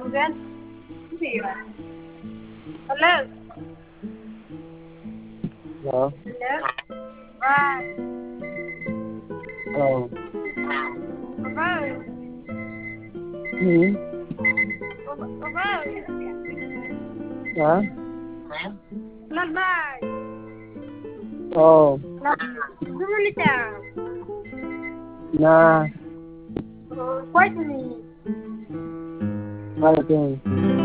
Gan. Hello. Hello? Hello. Right. Hello? Hello. Hmm? Hello. Hả? Not bad. Ồ, Not. Good. na, Quite me. ba là tiền.